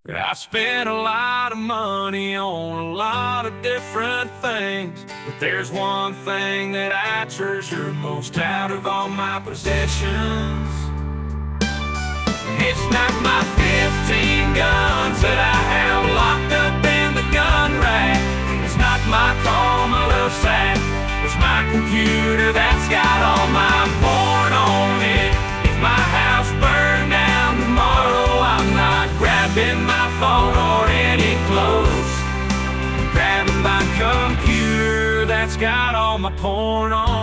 I've spent a lot of money on a lot of different things, but there's one thing that I treasure most out of all my possessions. It's not my 15 guns that I have locked up in the gun rack. It's not my car, my love sack. It's my computer that's got all my porn on it. If my house burned down tomorrow, I'm not grabbing my phone or any clothes. I'm grabbing my computer that's got all my porn on it.